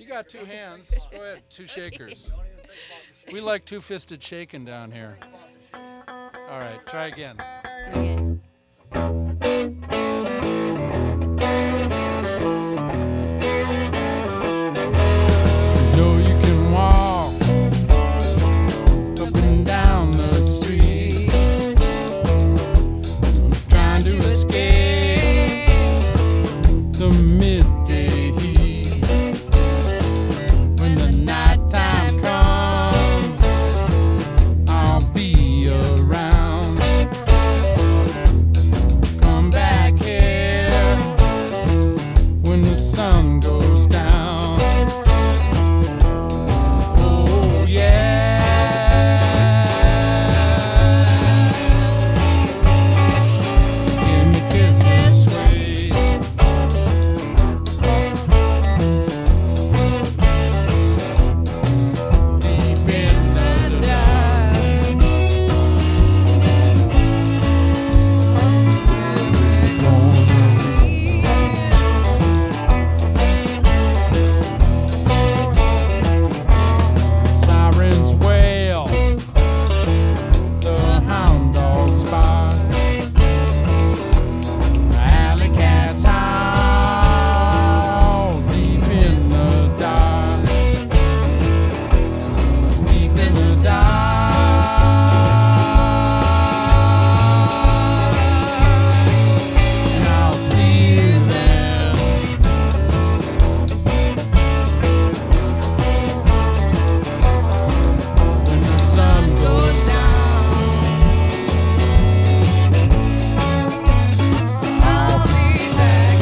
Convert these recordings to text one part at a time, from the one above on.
got two hands. Go ahead, two shakers. We like two-fisted shaking down here. All right, try again. Okay. Know you can walk up and down the street, trying to escape the midday heat. When the nighttime comes, I'll be around. Come back here when the sun goes down. Oh yeah, give me kisses sweet. Deep in the dark, sirens wail, the hound dogs bark, alley cats howl. Deep in the dark, deep in the dark, and I'll see you then. When the sun goes down, I'll be back.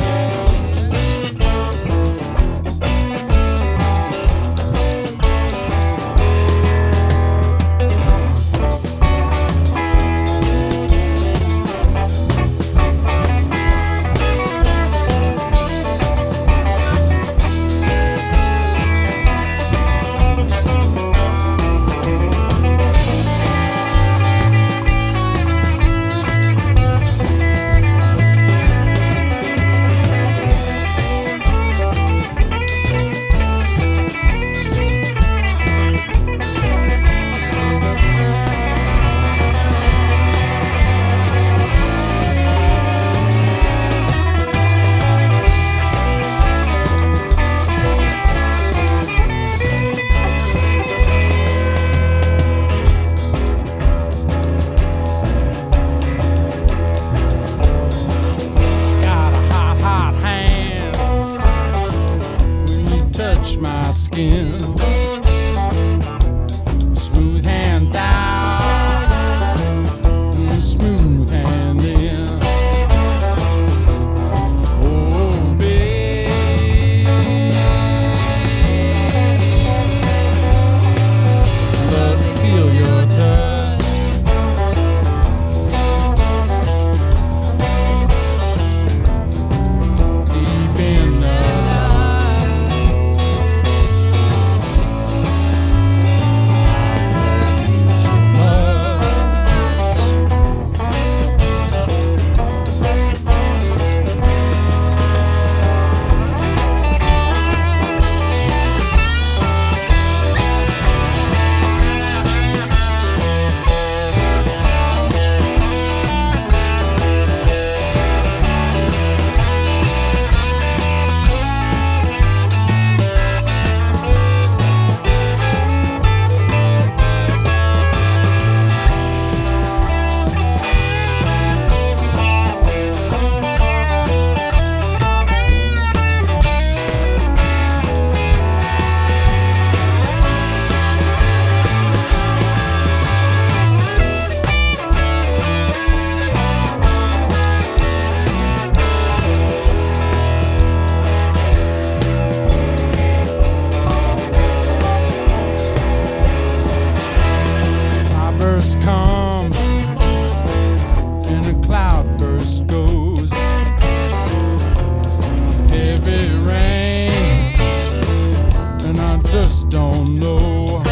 Got a hot, hot hand when you touch my skin. Smooth hands out, smooth hand in. Oh, babe, love to feel your touch. Deep in the Cloudburst comes and a cloudburst goes. Heavy rain and I just don't know